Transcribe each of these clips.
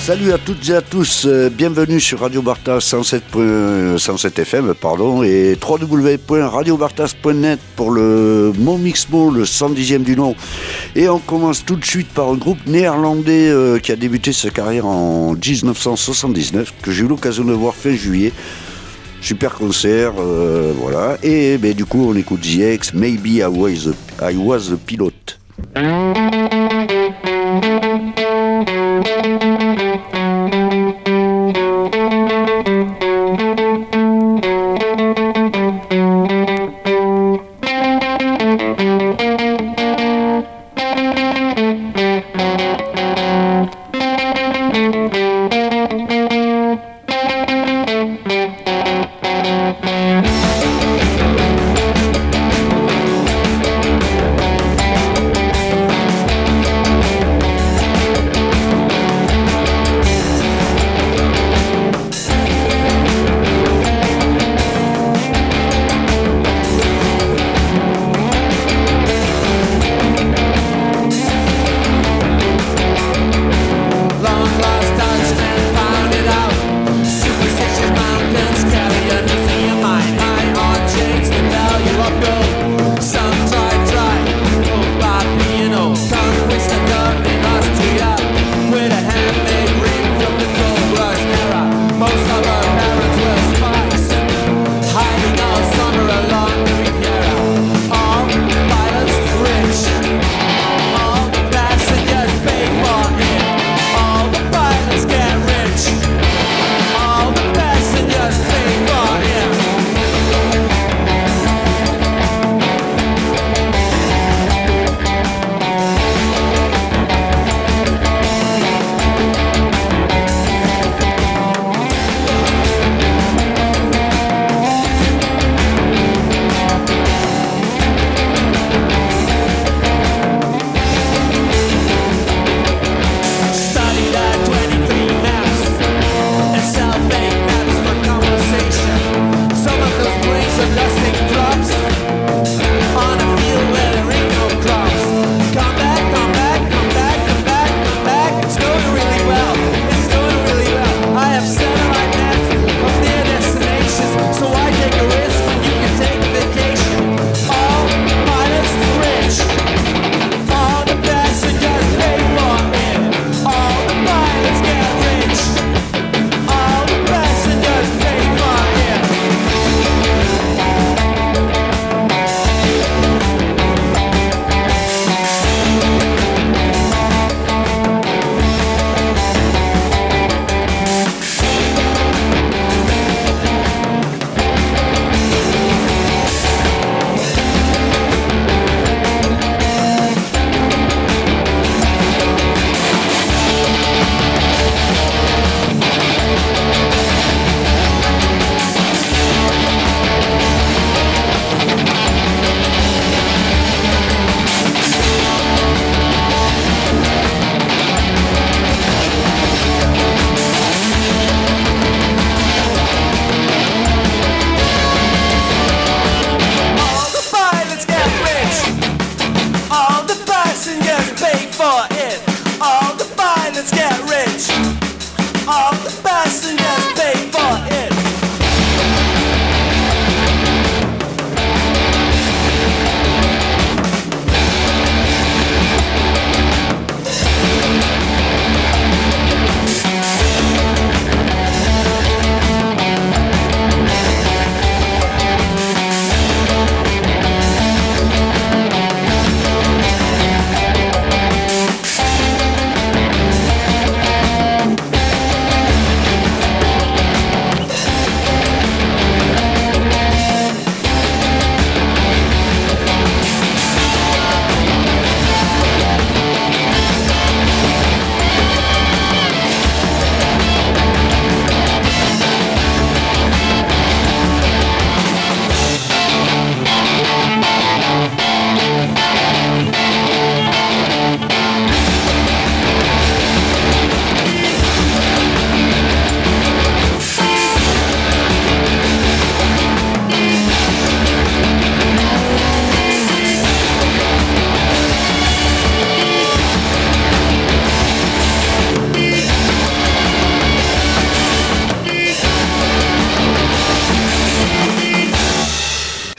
Salut à toutes et à tous, bienvenue sur Radio Bartas 107 FM et www.radiobartas.net pour le Mon Mixmo, le 110e du nom. Et on commence tout de suite par un groupe néerlandais qui a débuté sa carrière en 1979, que j'ai eu l'occasion de voir fin juillet. Super concert, voilà. Et du coup on écoute The X, Maybe I Was the Pilot.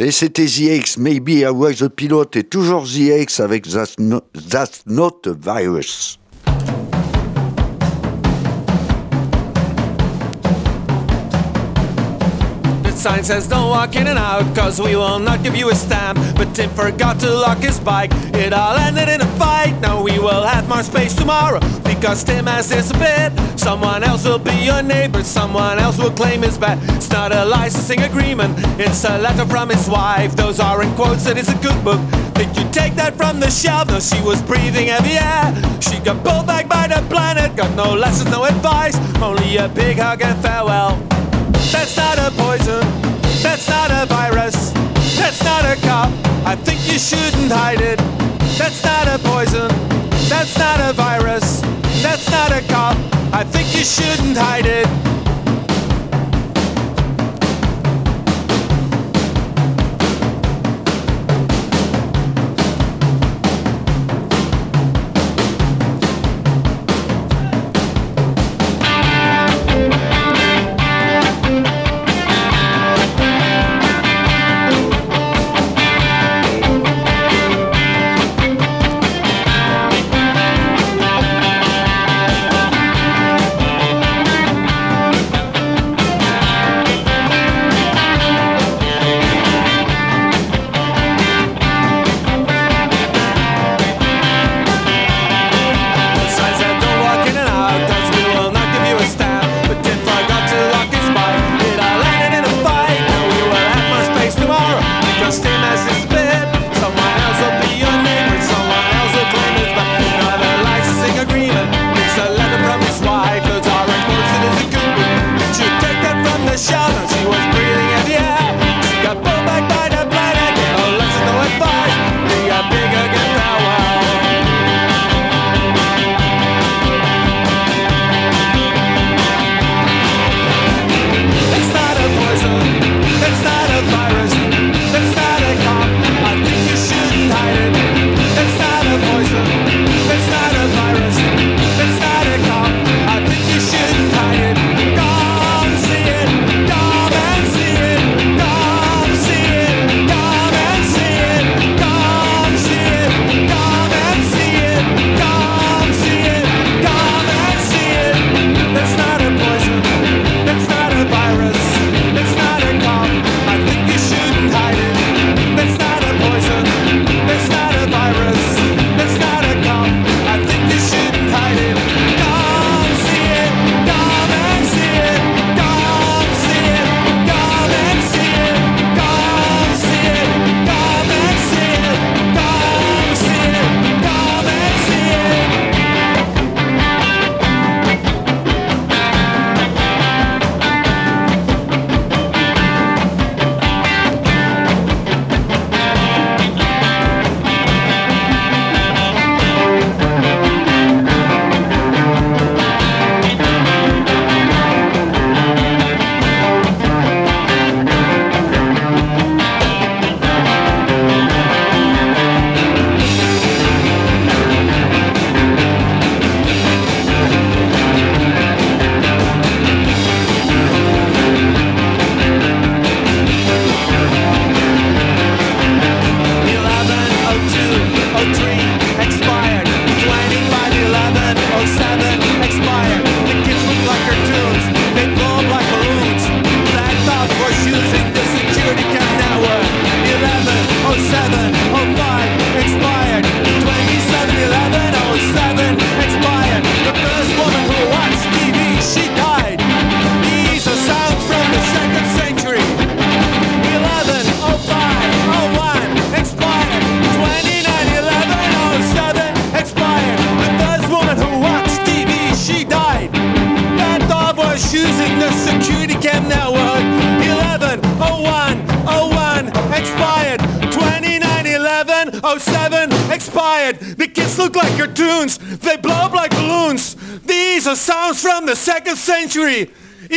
Et c'était The X, Maybe I Was the Pilot, et toujours The X avec That's Not a Virus. Sign says don't walk in and out, cause we will not give you a stamp. But Tim forgot to lock his bike, it all ended in a fight. Now we will have more space tomorrow, because Tim has disappeared. Someone else will be your neighbor, someone else will claim his bet. It's not a licensing agreement, it's a letter from his wife. Those aren't quotes, it is a good book. Did you take that from the shelf? No, she was breathing heavy air. She got pulled back by the planet, got no lessons, no advice, only a big hug and farewell. That's not a poison, that's not a virus, that's not a cop, I think you shouldn't hide it. That's not a poison, that's not a virus, that's not a cop, I think you shouldn't hide it. expired. The kids look like cartoons. They blow up like balloons. These are sounds from the 2nd century.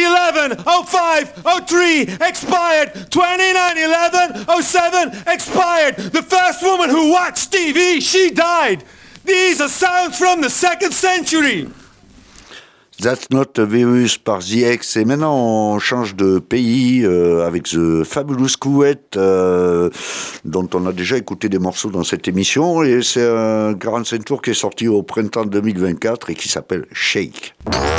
11, 05, 03, expired. 29, 11, 07, expired. The first woman who watched TV, she died. These are sounds from the 2nd century. That's Not a Virus par The X. Et maintenant, on change de pays avec The Fabulous Couette, dont on a déjà écouté des morceaux dans cette émission. Et c'est un 45 tours qui est sorti au printemps 2024 et qui s'appelle Shake.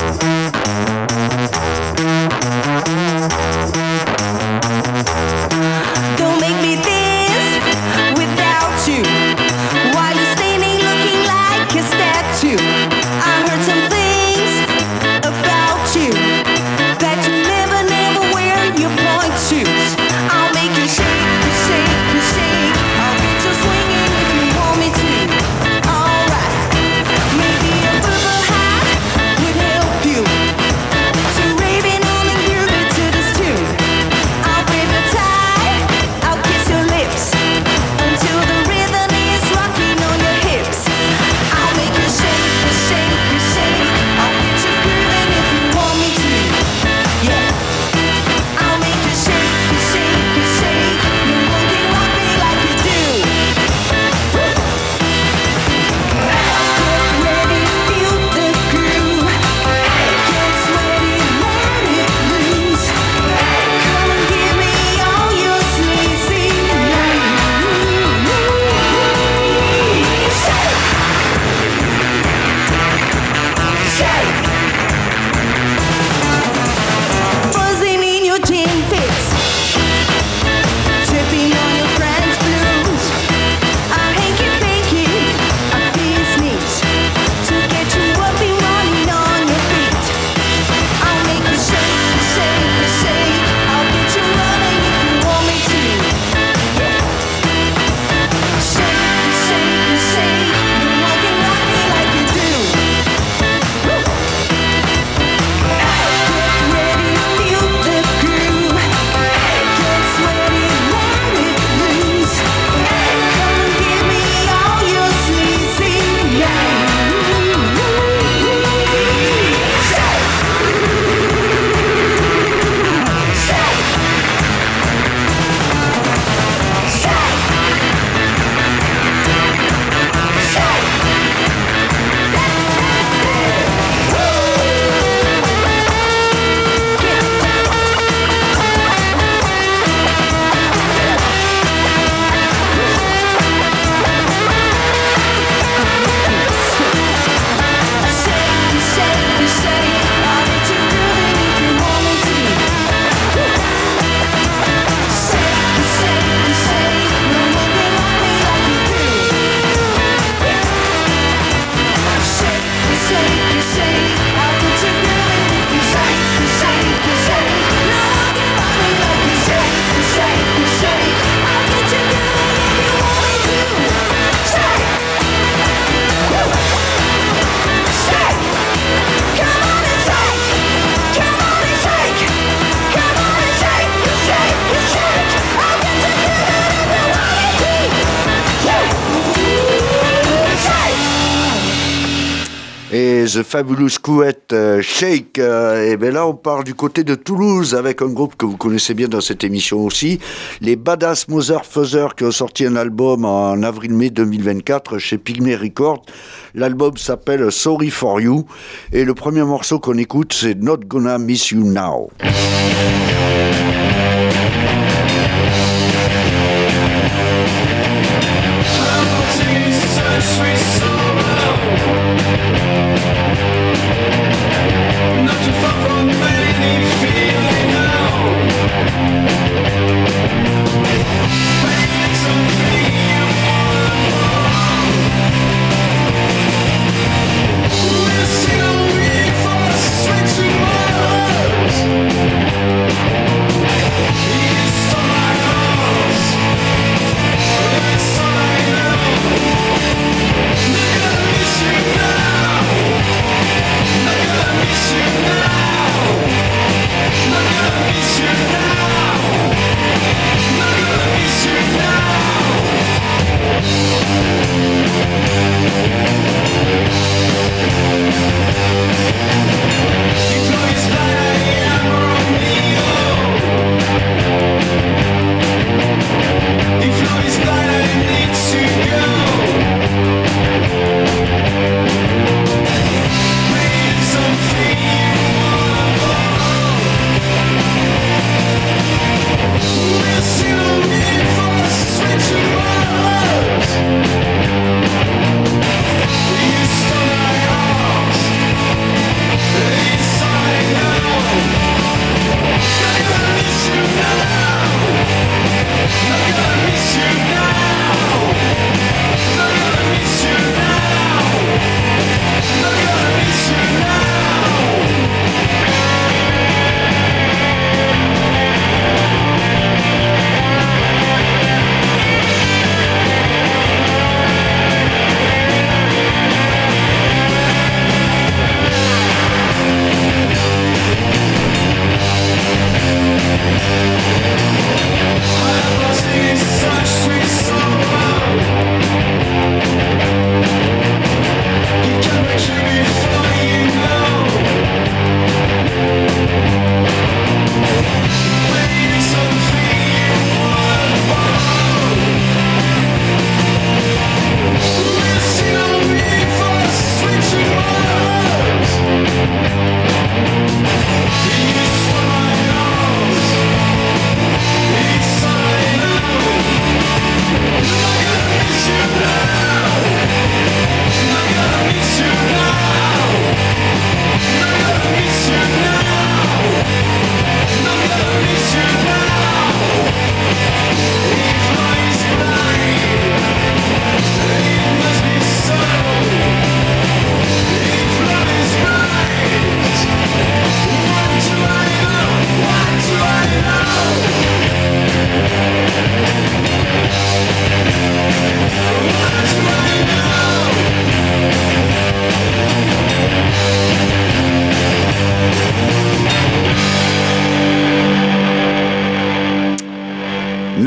Don't make me dance without you while you're standing looking like a statue. I heard some things about you that you never wear your point shoes. I'll make you shake, shake, shake. I'll get you swinging if you want me to. Alright, maybe a purple hat would help you to raving on the groove to this tune. I'll break the tie, I'll kiss your lips until the rhythm is rocking on your hips. I'll make you shake, shake, shake. I'll get you grooving if you want me to. Yeah, I'll make you shake, shake, shake. You won't get rock me like you do. Get ready, feel the groove. Get sweaty, let it loose. Come and give me all your sleazy. Shake, shake. Buzzing in your gin fix, tripping on your friend's blues. A hanky-panky, a business to get you up and running on your feet. I'll make you shake, shake, shake. I'll get you running if you want me to. Shake, shake, shake. You won't get rock me like you do. Get ready, feel the groove. Get sweaty, let it loose. Come and give me all your sleazy. Et The Fabulous Couette, Shake. Et bien là, on part du côté de Toulouse avec un groupe que vous connaissez bien dans cette émission aussi, les Badass Motherfuckers, qui ont sorti un album en avril-mai 2024 chez Pygmy Records. L'album s'appelle Sorry for You. Et le premier morceau qu'on écoute, c'est Not Gonna Miss You Now. Not too far from any feeling now. Pain something you we're still waiting for sweet tomorrows. It's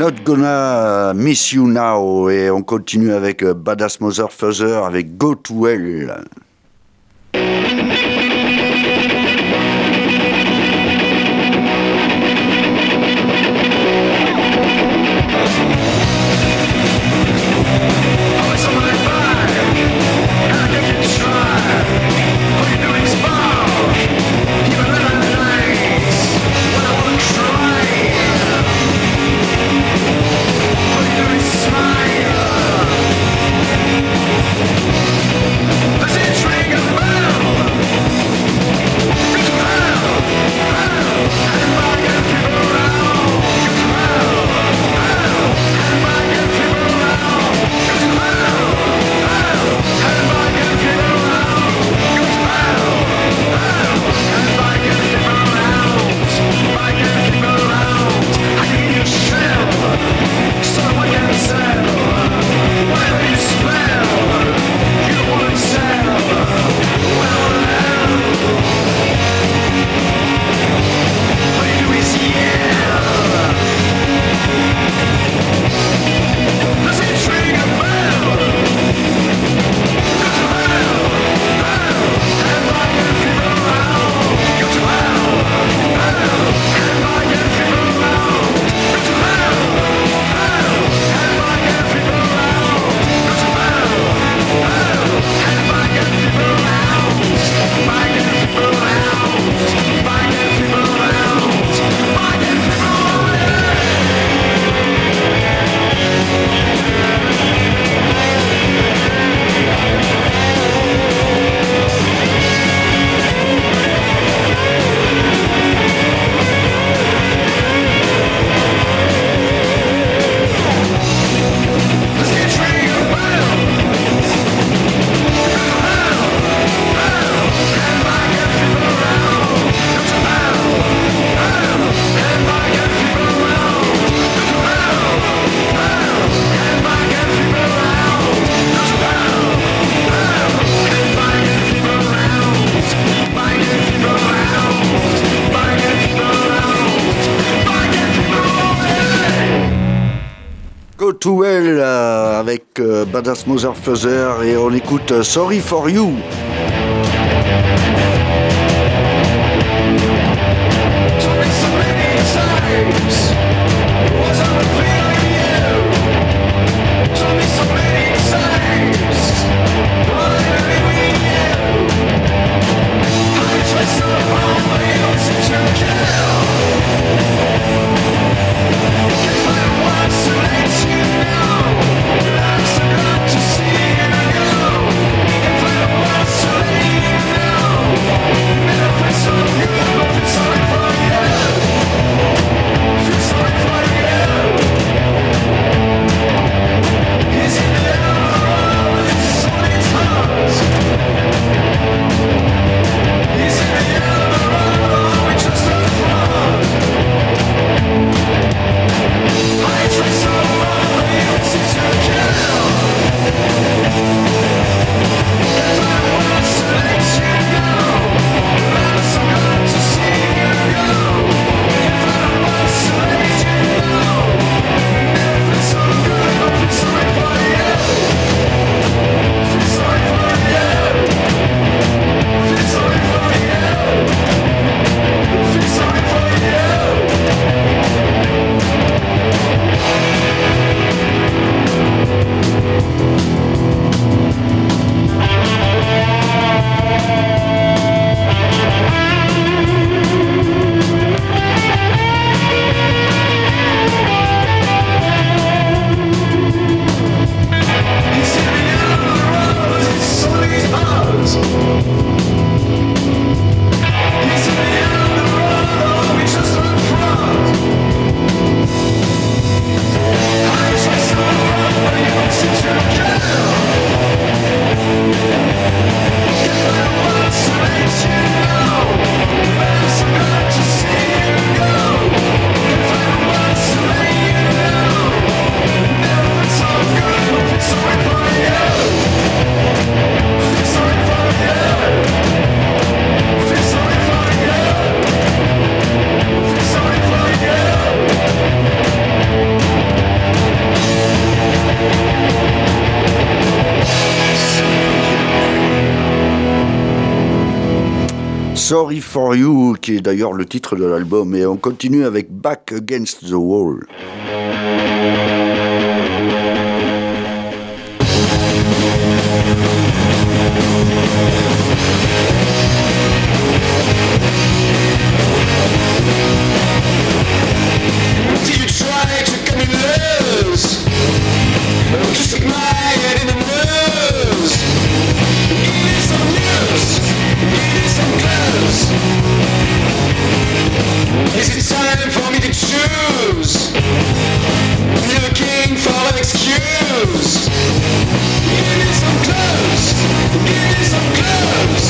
Not Gonna Miss You Now. Et on continue avec Badass Motherfucker avec Go To Hell. To Hell avec Badass Motherfucker et on écoute Sorry For You. To see you go, if I was to let you know. Sorry for You, qui est d'ailleurs le titre de l'album. Et on continue avec Back Against the Wall. Did you try to cut me loose? To stick my head in the news? Give me some news, give me some clues. Is it time for me to choose? Looking for an excuse. Give me some clues, give me some clues.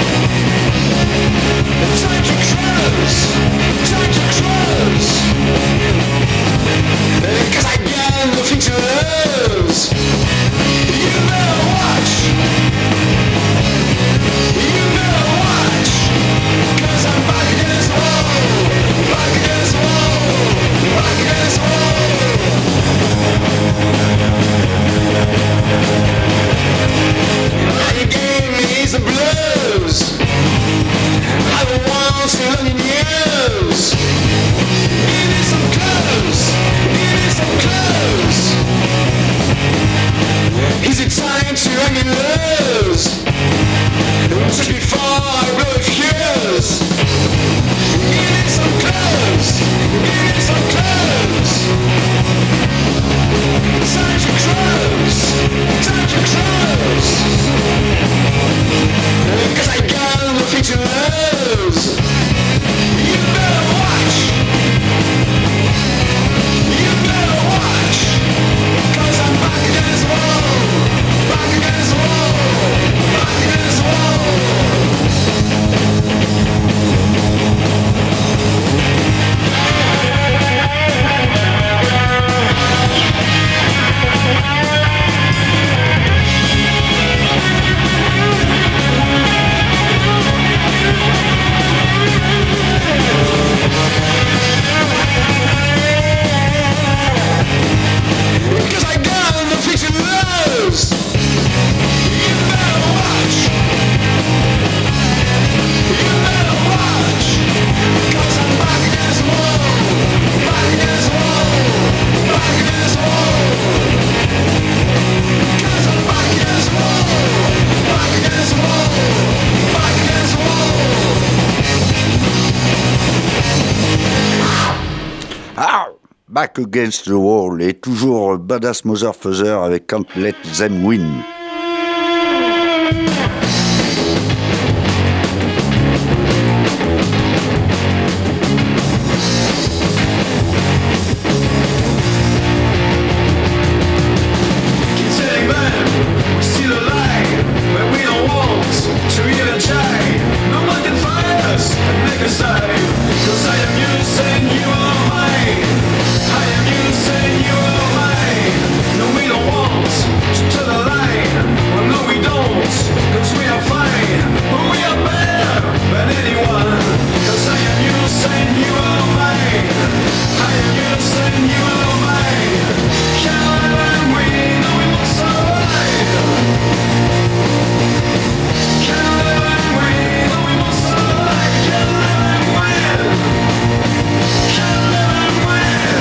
Time to cruise, time to cruise. 'Cause I got nothing to lose. You better watch. You better watch. 'Cause I'm back against the wall. Back against the wall. Back against the wall. All you gave me is the blues. I don't want to learn your news. Give me some clues. Give me some clues. Is it time to hang me loose? Just before I blow a fuse. Give me some clues. Give me some clues. Time to cruise. Time to cruise. 'Cause I got nothing to lose. You better watch. You better watch. 'Cause I'm back against the wall. Back against the wall. Back against the wall. Because I got nothing to lose. You better watch. You better watch. 'Cause I'm back against the wall. Back against the wall. Back against the wall. 'Cause I'm back against the wall. Back against the wall. Back against the wall. Ah, Back Against the Wall. Et toujours Badass Motherfucker avec Can't Let Them Win. Keep telling them we're still alive, but we don't want to even try. No one can find us and make us die. 'Cause I am yours and you are mine. I am yours and you are mine. No, we don't want to tell the line. Well, no, we don't, 'cause we are fine. But we are better than anyone. 'Cause I am yours and you are mine. I am yours and you are mine. Can't let them win, no, we won't survive. Can't let them win, no, we won't survive. Can't let them win. Can't let them win.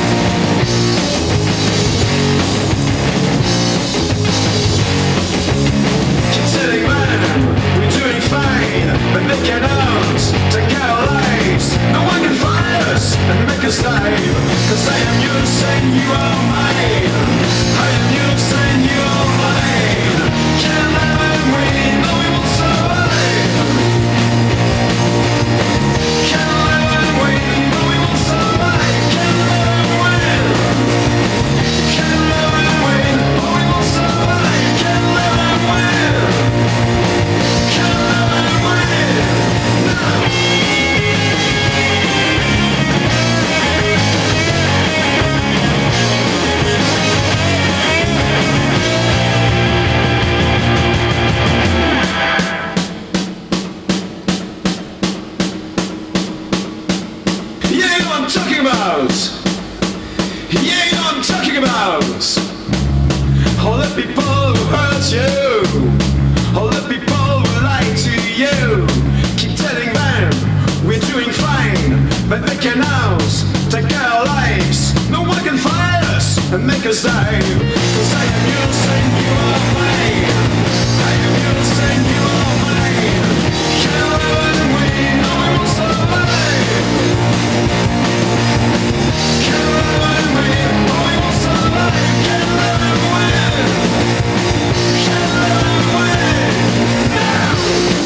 Keep telling them we're doing fine, but they cannot take our lives. No one can find us and make us die. 'Cause I am yours and you are mine. I am yours and you are mine. Can't let them win, no, we won't survive. Can't let them win, no, we won't survive. Can't let them win. Can't let them win, no, we won't survive. Can't let them win. Can't let them win. No. Yeah, you know what I'm talking about. Yeah, you know what I'm talking about. All the people who hurt you, all the people who lie to you, keep telling breaking house, take our lives. No one can fight us and make us die. 'Cause I am yours and you are mine. I am yours and you are mine. Can't live and we know we will survive. Can't live and we know we will survive. Can't live and win. Can't live and win. Now.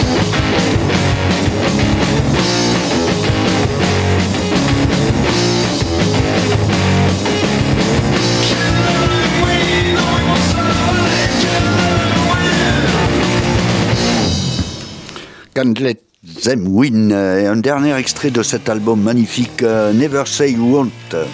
Can't Let Them Win, et un dernier extrait de cet album magnifique, Never Say You Won't.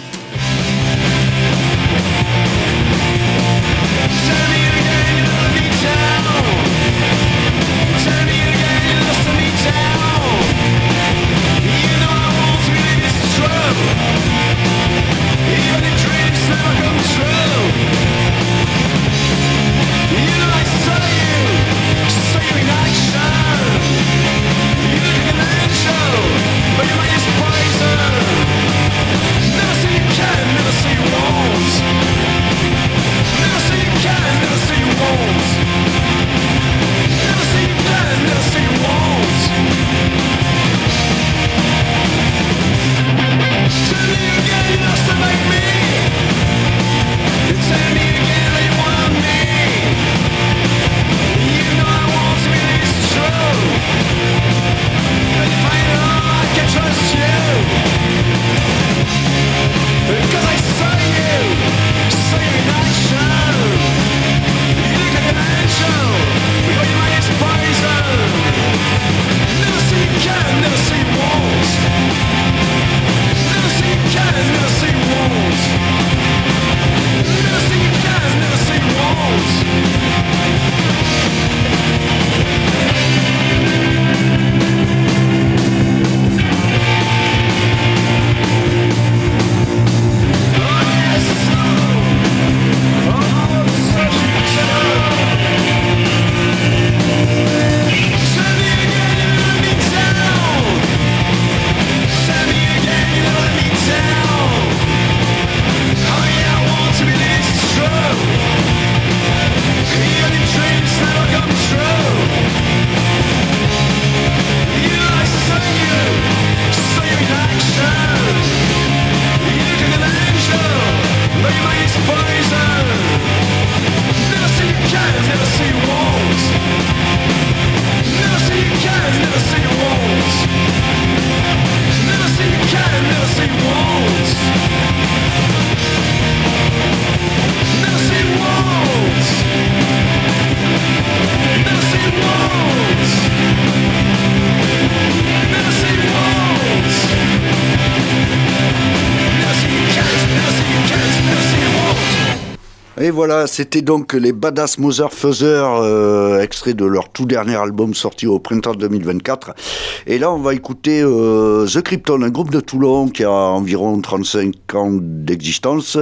Et voilà, c'était donc les Badass Motherfuckers, extrait de leur tout dernier album sorti au printemps 2024. Et là, on va écouter The Krypton, un groupe de Toulon qui a environ 35 ans d'existence.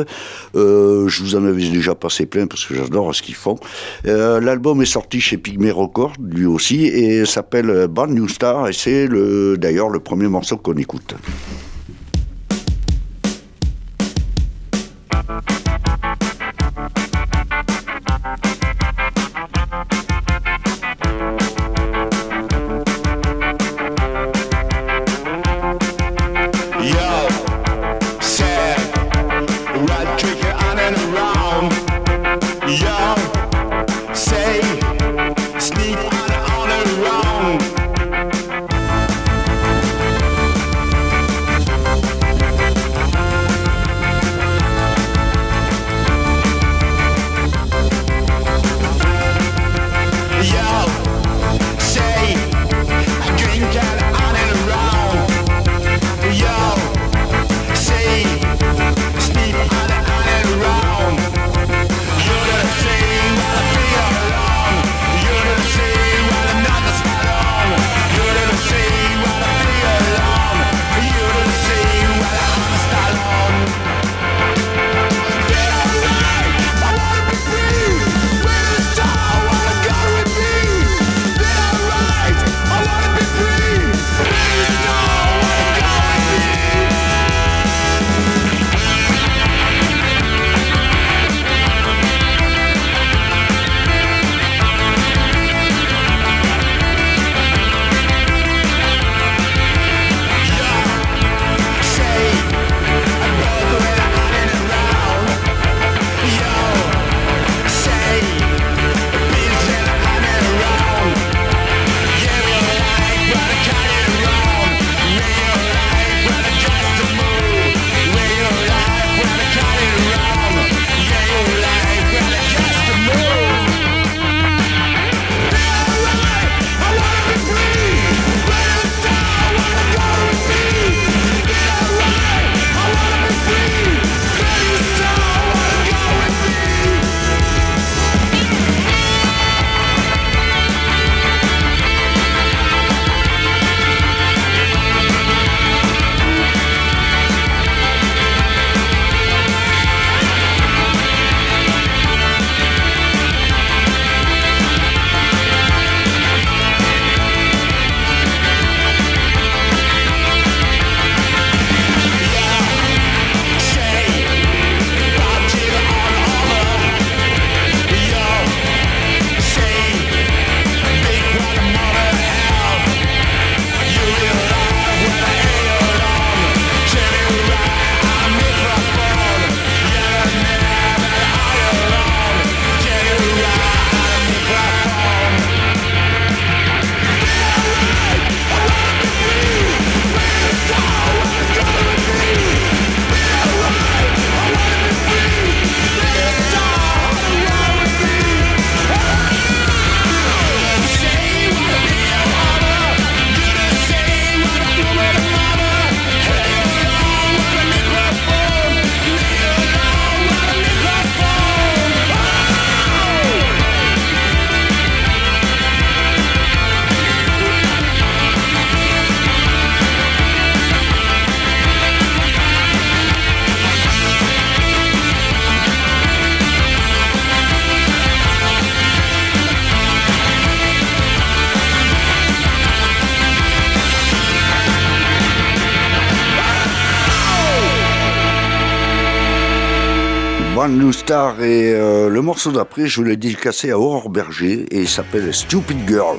Je vous en avais déjà passé plein parce que j'adore ce qu'ils font. L'album est sorti chez Pygmy Records, lui aussi, et s'appelle Brand New Star, et c'est d'ailleurs le premier morceau qu'on écoute. Sneak on around. Brand New Star et le morceau d'après, je l'ai dédicacé à Aurore Berger et il s'appelle Stupid Girl.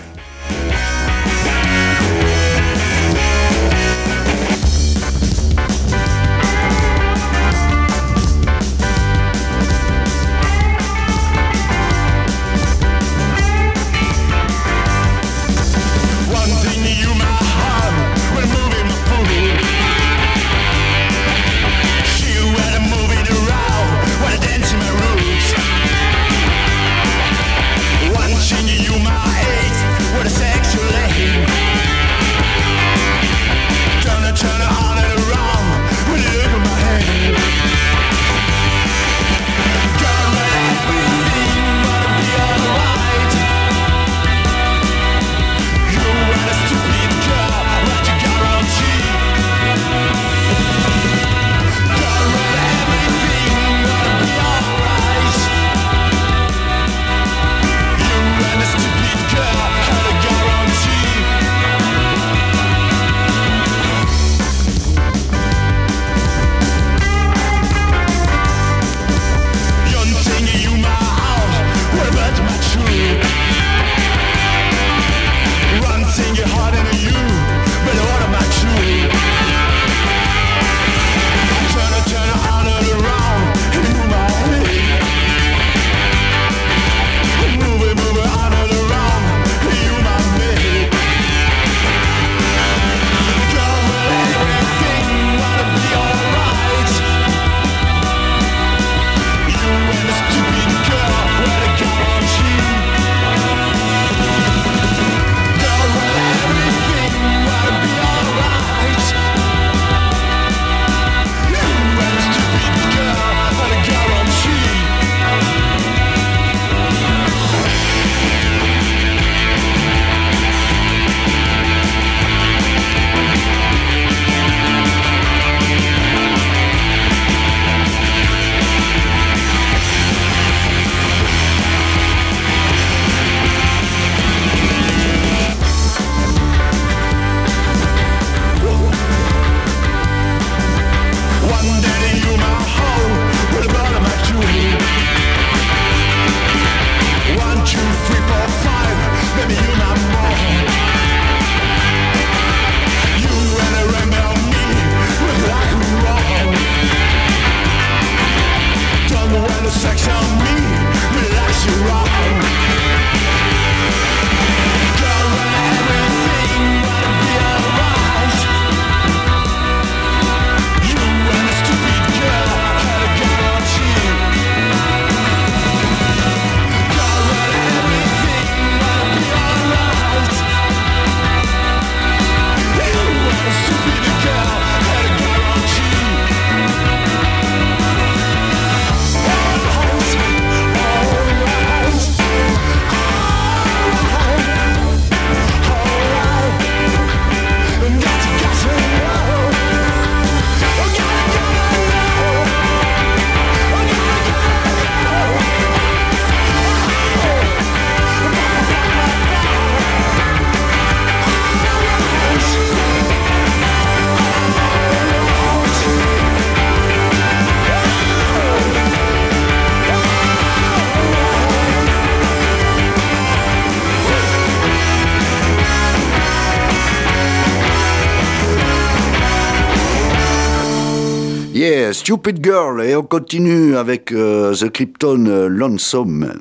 Yeah, Stupid Girl. Et on continue avec The Krypton Lonesome.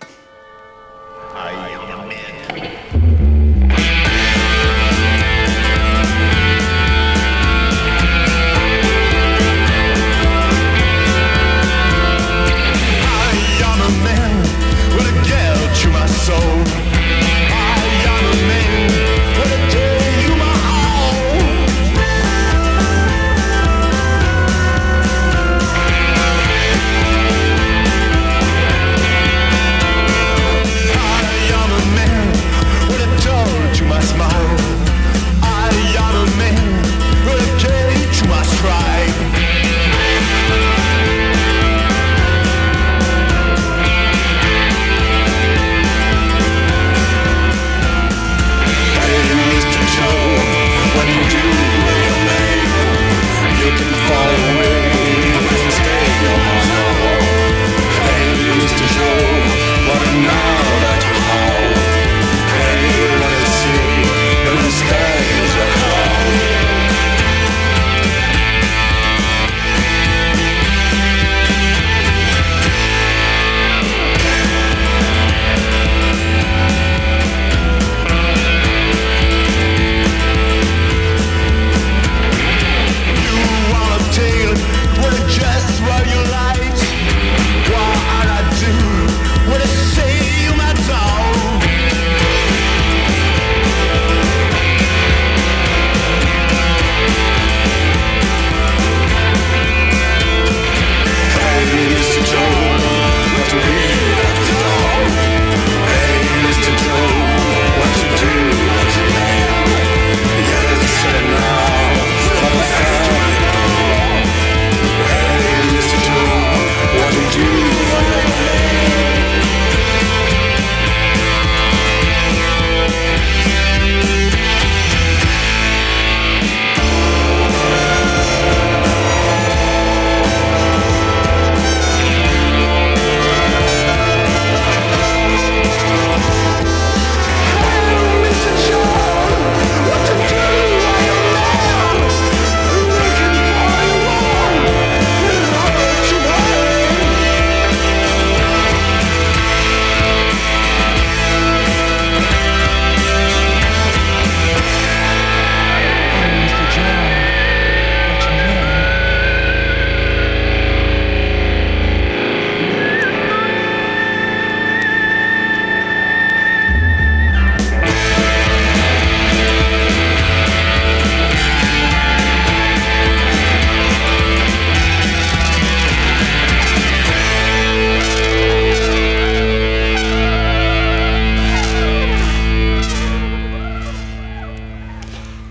I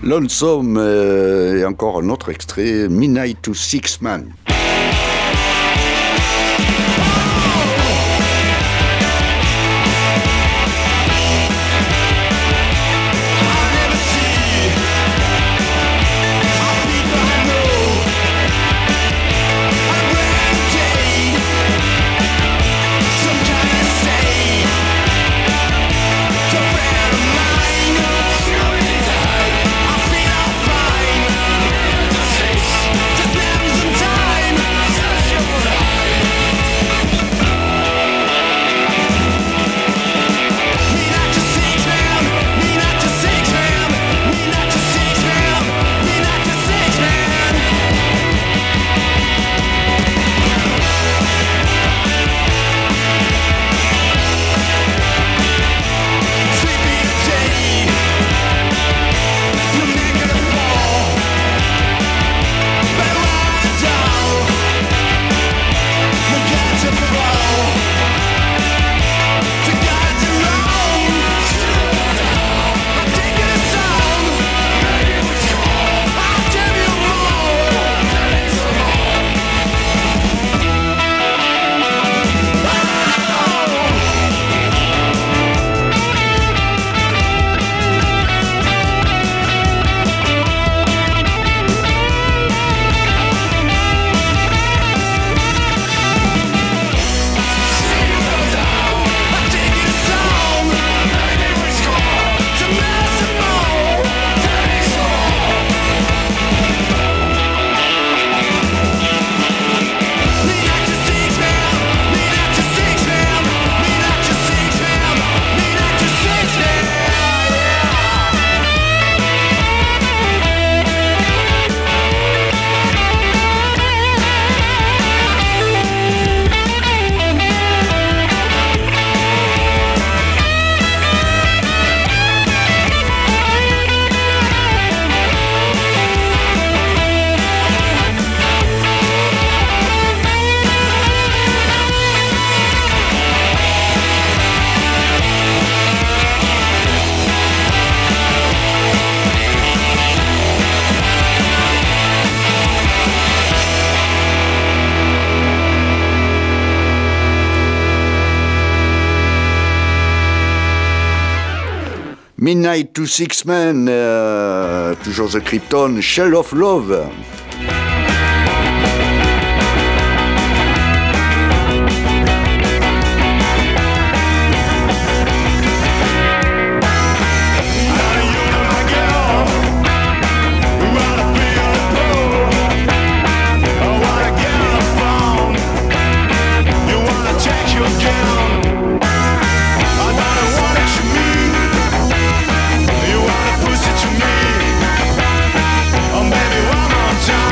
Lonesome et encore un autre extrait, Midnight to Six Man. Midnight to Six Men, toujours The Krypton, Shell of Love. Baby, one more time.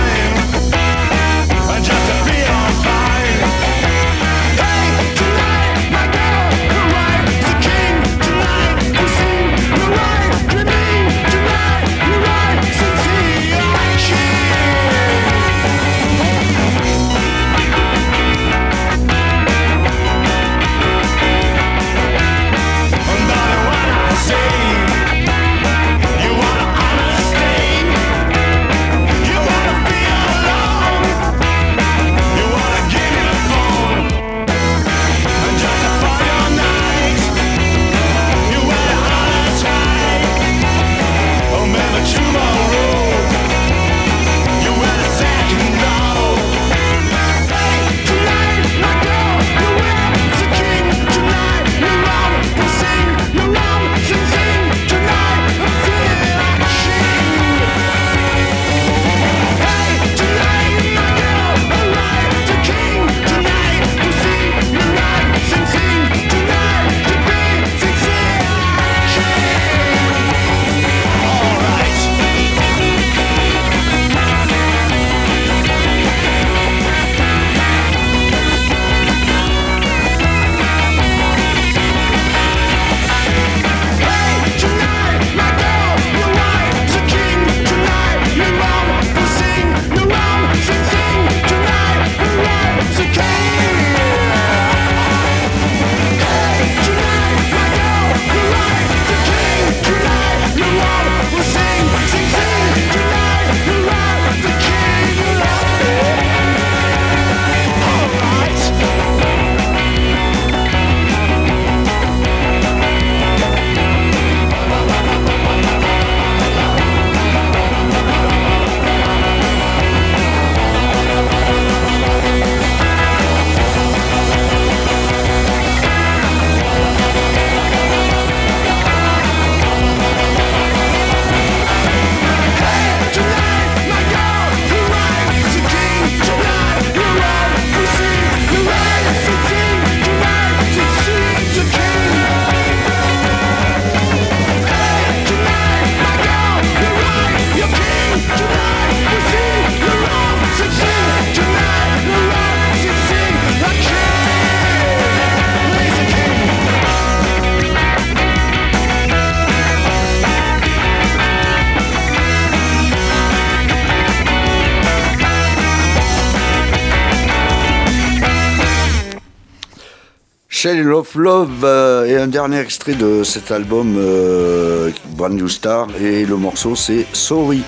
Shell of Love et un dernier extrait de cet album Brand New Star, et le morceau c'est Sorry.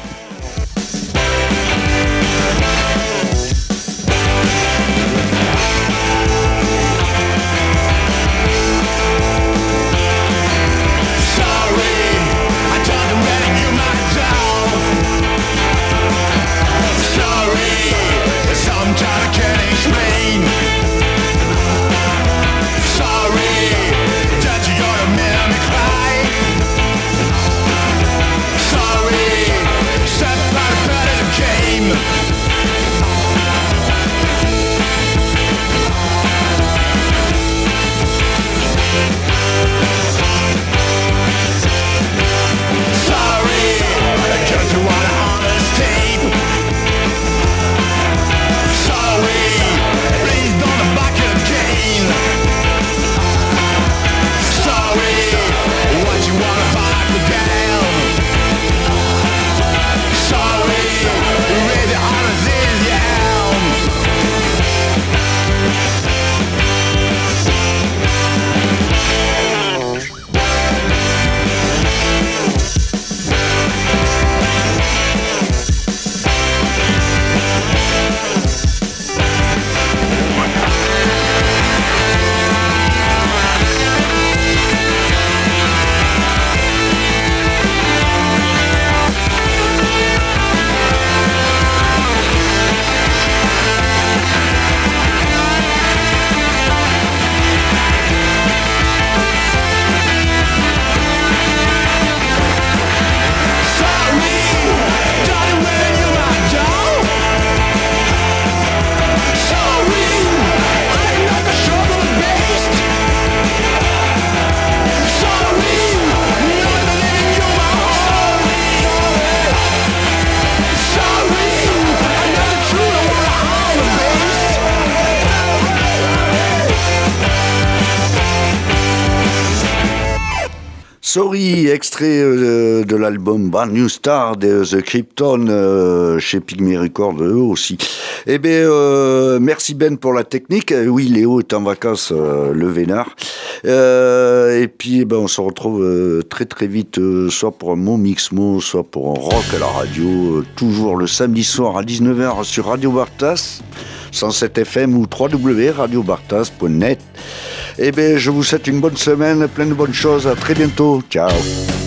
Sorry, extrait de l'album Brand New Star de The Krypton chez Pygmy Records, eux aussi. Eh bien, merci Ben pour la technique. Oui, Léo est en vacances, le vénard. Et puis, on se retrouve très très vite, soit pour un Mo Mix Mo, soit pour un rock à la radio, toujours le samedi soir à 19h sur Radio Bartas, 107 FM ou www.radiobartas.net. Eh bien, je vous souhaite une bonne semaine, plein de bonnes choses. À très bientôt. Ciao.